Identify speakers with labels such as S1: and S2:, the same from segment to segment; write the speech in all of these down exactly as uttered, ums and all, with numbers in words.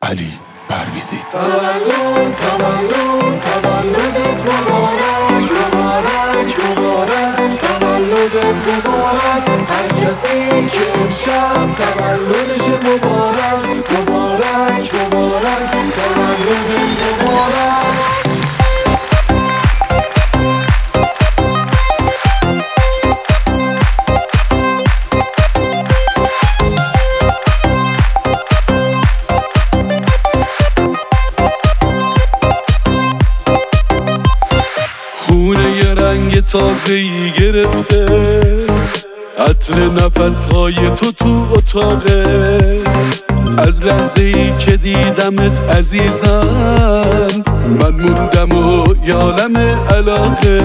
S1: علی پرویزی.
S2: تولد تولد تولدت مبارک مبارک مبارک تولدت مبارک، هر کسی که امشب تولدش مبارک مبارک مبارک تولدت مبارک.
S3: خونه یه رنگ تازه‌ای گرفته، عطر نفس‌های تو تو اتاقه. از لحظه‌ای که دیدمت عزیزم، من موندم و یه عالم علاقه.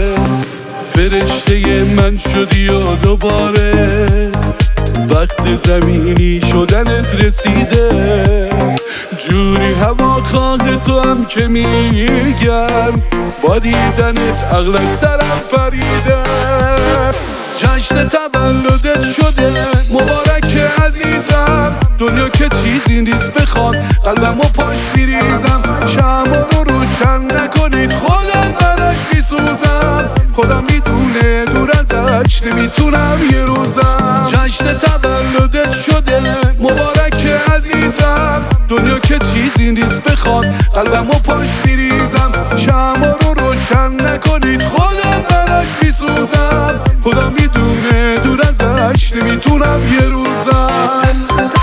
S3: فرشته من شدی و دوباره وقت زمینی شدنت رسیده. جوری هواخواه تو هم که میگم، با دیدنت عقل از سرم پریده. جشن تولدت شده مبارک عزیزم، دنیا که چیزی نیست بخواد قلبم و پاش بریزم. شمع رو روشن نکنید خودم براش میسوزم، خودم میدونه دور ازش نمیتونم یه روزم. جشن تولدت شده مبارک عزیزم، دنیا که چیزی نیست بخواد قلبم و پاش بریزم. شمع رو روشن نکنید خودم براش میسوزم، خودم میدونه دور ازش نمیتونم یه روزم.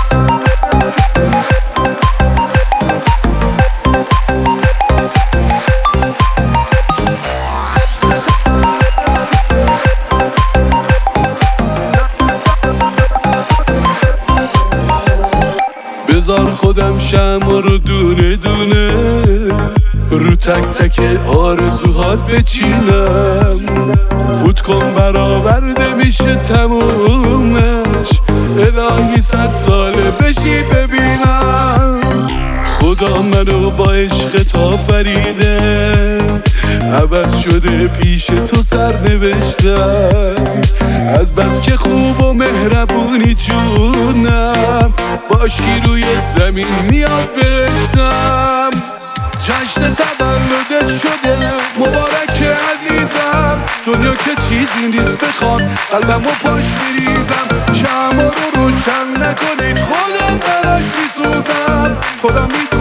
S3: بذار خودم شمع رو دونه دونه رو تک تک آرزوهات بچینم. فوت کن برآورده میشه تمومش، الهی صد ساله بشی ببینم. خدا منو با عشقت آفریده، عوض شده پیش تو سر نوشتم. از بس که خوب و مهربونی جونم، باشی روی زمین میاد بهشتم. جشن تولدت شده مبارک عزیزم، دنیا که چیزی نیست بخواد قلبم و پاش بریزم. شمع رو روشن نکنید خودم براش میسوزم، خودم می